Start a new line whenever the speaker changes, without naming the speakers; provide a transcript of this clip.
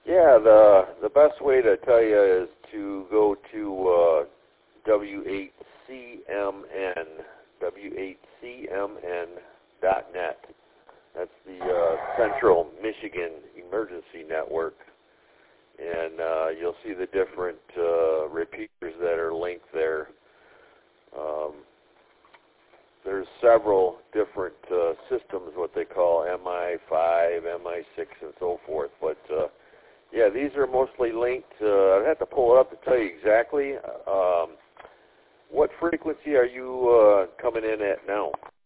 Yeah, the best way to tell you is to go to W8CMN, W8CMN.net. That's the Central Michigan Emergency Network. And you'll see the different repeaters that are linked there. There's several different systems, what they call MI5, MI6, and so forth. But yeah, these are mostly linked. I'd have to pull it up to tell you exactly. What frequency are you coming in at now?